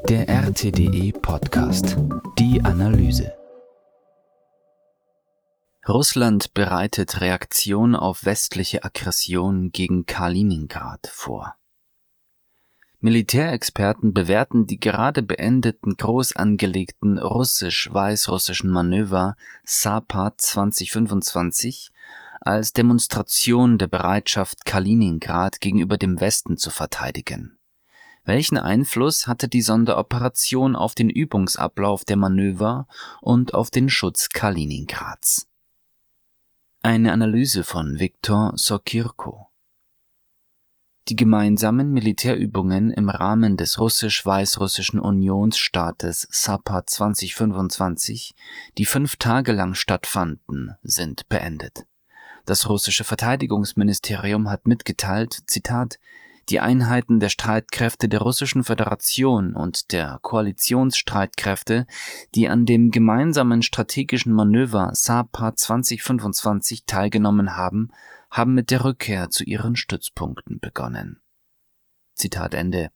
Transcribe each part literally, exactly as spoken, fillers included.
Der R T D E-Podcast. Die Analyse. Russland bereitet Reaktion auf westliche Aggression gegen Kaliningrad vor. Militärexperten bewerten die gerade beendeten groß angelegten russisch-weißrussischen Manöver Zapad zwanzig fünfundzwanzig als Demonstration der Bereitschaft, Kaliningrad gegenüber dem Westen zu verteidigen. Welchen Einfluss hatte die Sonderoperation auf den Übungsablauf der Manöver und auf den Schutz Kaliningrads? Eine Analyse von Viktor Sokirko. Die gemeinsamen Militärübungen im Rahmen des russisch-weißrussischen Unionsstaates Zapad zwanzig fünfundzwanzig, die fünf Tage lang stattfanden, sind beendet. Das russische Verteidigungsministerium hat mitgeteilt, Zitat, die Einheiten der Streitkräfte der Russischen Föderation und der Koalitionsstreitkräfte, die an dem gemeinsamen strategischen Manöver Zapad zwanzig fünfundzwanzig teilgenommen haben, haben mit der Rückkehr zu ihren Stützpunkten begonnen. Zitat Ende.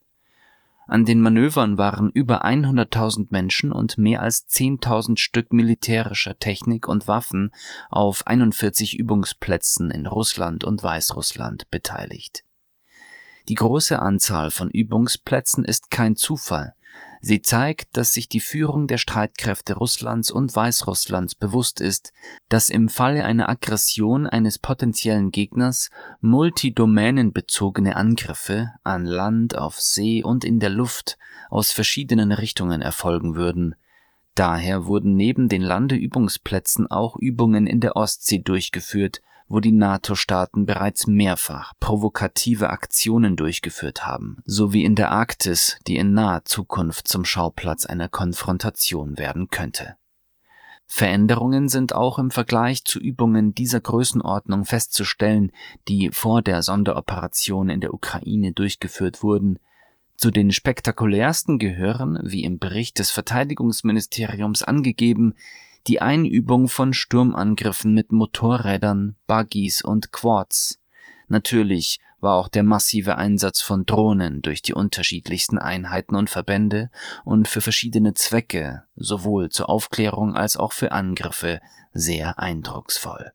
An den Manövern waren über hunderttausend Menschen und mehr als zehntausend Stück militärischer Technik und Waffen auf einundvierzig Übungsplätzen in Russland und Weißrussland beteiligt. Die große Anzahl von Übungsplätzen ist kein Zufall. Sie zeigt, dass sich die Führung der Streitkräfte Russlands und Weißrusslands bewusst ist, dass im Falle einer Aggression eines potenziellen Gegners multidomänenbezogene Angriffe an Land, auf See und in der Luft aus verschiedenen Richtungen erfolgen würden. Daher wurden neben den Landeübungsplätzen auch Übungen in der Ostsee durchgeführt, wo die NATO-Staaten bereits mehrfach provokative Aktionen durchgeführt haben, sowie in der Arktis, die in naher Zukunft zum Schauplatz einer Konfrontation werden könnte. Veränderungen sind auch im Vergleich zu Übungen dieser Größenordnung festzustellen, die vor der Sonderoperation in der Ukraine durchgeführt wurden. Zu den spektakulärsten gehören, wie im Bericht des Verteidigungsministeriums angegeben, die Einübung von Sturmangriffen mit Motorrädern, Buggies und Quads. Natürlich war auch der massive Einsatz von Drohnen durch die unterschiedlichsten Einheiten und Verbände und für verschiedene Zwecke, sowohl zur Aufklärung als auch für Angriffe, sehr eindrucksvoll.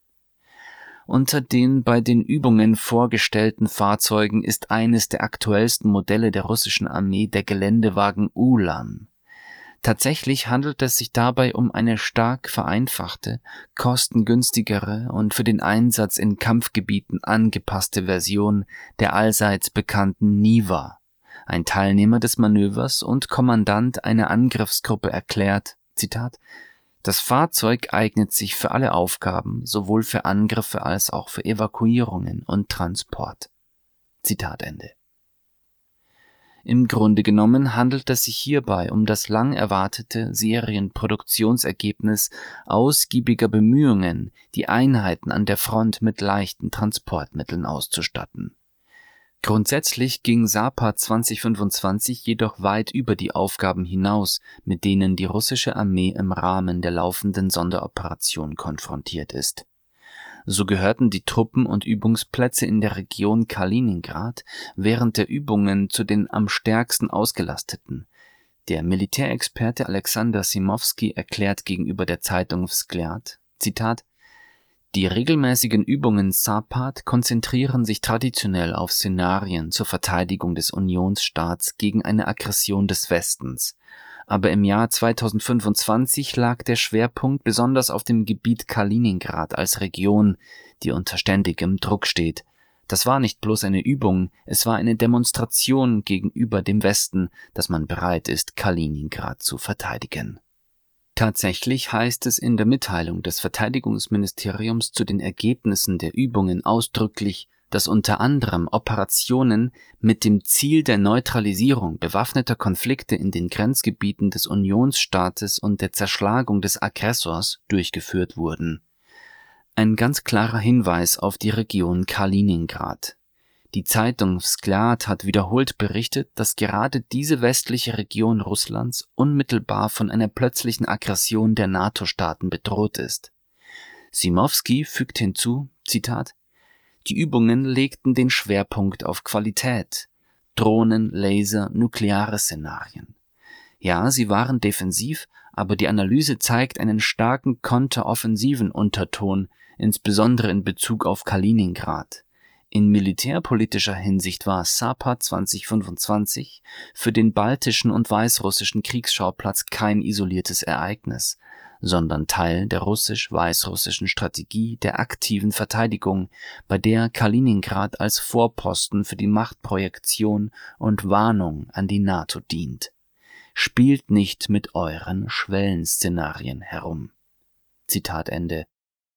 Unter den bei den Übungen vorgestellten Fahrzeugen ist eines der aktuellsten Modelle der russischen Armee der Geländewagen Ulan. Tatsächlich handelt es sich dabei um eine stark vereinfachte, kostengünstigere und für den Einsatz in Kampfgebieten angepasste Version der allseits bekannten Niva. Ein Teilnehmer des Manövers und Kommandant einer Angriffsgruppe erklärt, Zitat, das Fahrzeug eignet sich für alle Aufgaben, sowohl für Angriffe als auch für Evakuierungen und Transport. Zitat Ende. Im Grunde genommen handelt es sich hierbei um das lang erwartete Serienproduktionsergebnis ausgiebiger Bemühungen, die Einheiten an der Front mit leichten Transportmitteln auszustatten. Grundsätzlich ging Zapad zwanzig fünfundzwanzig jedoch weit über die Aufgaben hinaus, mit denen die russische Armee im Rahmen der laufenden Sonderoperation konfrontiert ist. So gehörten die Truppen und Übungsplätze in der Region Kaliningrad während der Übungen zu den am stärksten ausgelasteten. Der Militärexperte Alexander Symowski erklärt gegenüber der Zeitung Vzгляd, Zitat, die regelmäßigen Übungen Zapad konzentrieren sich traditionell auf Szenarien zur Verteidigung des Unionsstaats gegen eine Aggression des Westens. Aber im Jahr zweitausendfünfundzwanzig lag der Schwerpunkt besonders auf dem Gebiet Kaliningrad als Region, die unter ständigem Druck steht. Das war nicht bloß eine Übung, es war eine Demonstration gegenüber dem Westen, dass man bereit ist, Kaliningrad zu verteidigen. Tatsächlich heißt es in der Mitteilung des Verteidigungsministeriums zu den Ergebnissen der Übungen ausdrücklich, dass unter anderem Operationen mit dem Ziel der Neutralisierung bewaffneter Konflikte in den Grenzgebieten des Unionsstaates und der Zerschlagung des Aggressors durchgeführt wurden. Ein ganz klarer Hinweis auf die Region Kaliningrad. Die Zeitung Vzгляd hat wiederholt berichtet, dass gerade diese westliche Region Russlands unmittelbar von einer plötzlichen Aggression der NATO-Staaten bedroht ist. Symowski fügt hinzu, Zitat, die Übungen legten den Schwerpunkt auf Qualität. Drohnen, Laser, nukleare Szenarien. Ja, sie waren defensiv, aber die Analyse zeigt einen starken konteroffensiven Unterton, insbesondere in Bezug auf Kaliningrad. In militärpolitischer Hinsicht war Sapad zwanzig fünfundzwanzig für den baltischen und weißrussischen Kriegsschauplatz kein isoliertes Ereignis, sondern Teil der russisch-weißrussischen Strategie der aktiven Verteidigung, bei der Kaliningrad als Vorposten für die Machtprojektion und Warnung an die NATO dient. Spielt nicht mit euren Schwellenszenarien herum. Zitat Ende.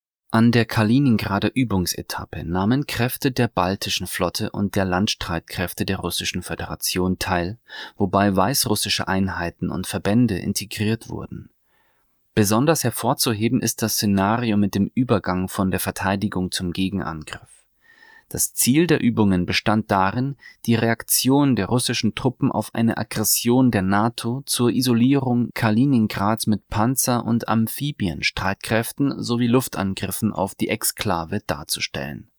An der Kaliningrader Übungsetappe nahmen Kräfte der baltischen Flotte und der Landstreitkräfte der Russischen Föderation teil, wobei weißrussische Einheiten und Verbände integriert wurden. Besonders hervorzuheben ist das Szenario mit dem Übergang von der Verteidigung zum Gegenangriff. Das Ziel der Übungen bestand darin, die Reaktion der russischen Truppen auf eine Aggression der NATO zur Isolierung Kaliningrads mit Panzer- und Amphibienstreitkräften sowie Luftangriffen auf die Exklave darzustellen.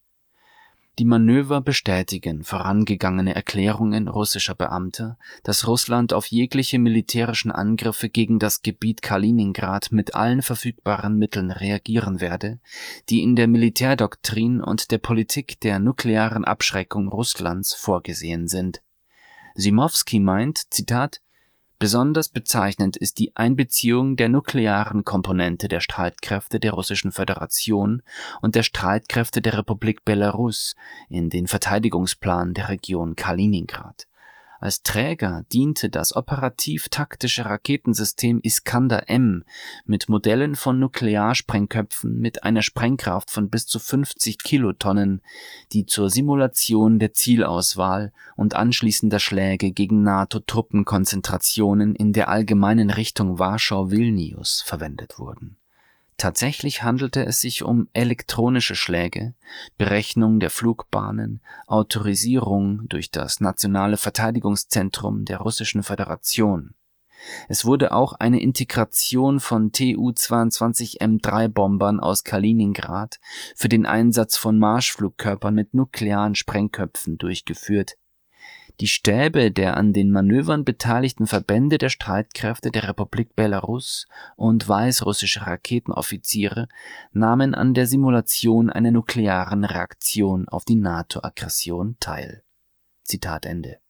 Die Manöver bestätigen vorangegangene Erklärungen russischer Beamter, dass Russland auf jegliche militärischen Angriffe gegen das Gebiet Kaliningrad mit allen verfügbaren Mitteln reagieren werde, die in der Militärdoktrin und der Politik der nuklearen Abschreckung Russlands vorgesehen sind. Simowski meint, Zitat, besonders bezeichnend ist die Einbeziehung der nuklearen Komponente der Streitkräfte der Russischen Föderation und der Streitkräfte der Republik Belarus in den Verteidigungsplan der Region Kaliningrad. Als Träger diente das operativ-taktische Raketensystem Iskander-M mit Modellen von Nuklearsprengköpfen mit einer Sprengkraft von bis zu fünfzig Kilotonnen, die zur Simulation der Zielauswahl und anschließender Schläge gegen NATO-Truppenkonzentrationen in der allgemeinen Richtung Warschau-Vilnius verwendet wurden. Tatsächlich handelte es sich um elektronische Schläge, Berechnung der Flugbahnen, Autorisierung durch das Nationale Verteidigungszentrum der Russischen Föderation. Es wurde auch eine Integration von T U zweiundzwanzig M drei Bombern aus Kaliningrad für den Einsatz von Marschflugkörpern mit nuklearen Sprengköpfen durchgeführt. Die Stäbe der an den Manövern beteiligten Verbände der Streitkräfte der Republik Belarus und weißrussische Raketenoffiziere nahmen an der Simulation einer nuklearen Reaktion auf die NATO-Aggression teil. Zitat Ende.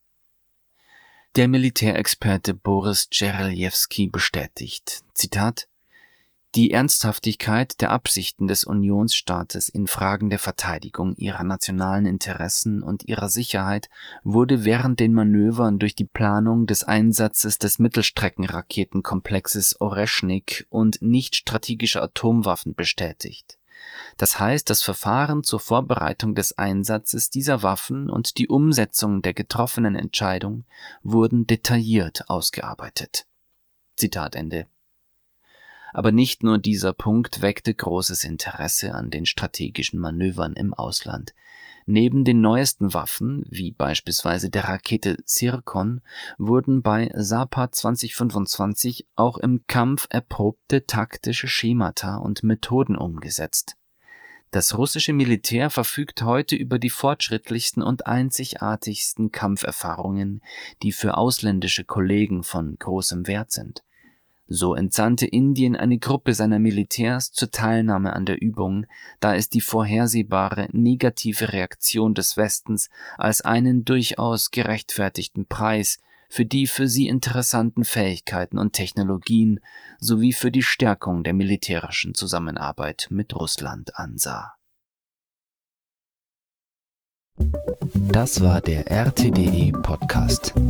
Der Militärexperte Boris Dzereljewski bestätigt, Zitat, die Ernsthaftigkeit der Absichten des Unionsstaates in Fragen der Verteidigung ihrer nationalen Interessen und ihrer Sicherheit wurde während den Manövern durch die Planung des Einsatzes des Mittelstreckenraketenkomplexes Oreschnik und nicht-strategischer Atomwaffen bestätigt. Das heißt, das Verfahren zur Vorbereitung des Einsatzes dieser Waffen und die Umsetzung der getroffenen Entscheidung wurden detailliert ausgearbeitet. Zitat Ende. Aber nicht nur dieser Punkt weckte großes Interesse an den strategischen Manövern im Ausland. Neben den neuesten Waffen, wie beispielsweise der Rakete Zirkon, wurden bei Sapad zwanzig fünfundzwanzig auch im Kampf erprobte taktische Schemata und Methoden umgesetzt. Das russische Militär verfügt heute über die fortschrittlichsten und einzigartigsten Kampferfahrungen, die für ausländische Kollegen von großem Wert sind. So entsandte Indien eine Gruppe seiner Militärs zur Teilnahme an der Übung, da es die vorhersehbare negative Reaktion des Westens als einen durchaus gerechtfertigten Preis für die für sie interessanten Fähigkeiten und Technologien sowie für die Stärkung der militärischen Zusammenarbeit mit Russland ansah. Das war der R T D E Podcast.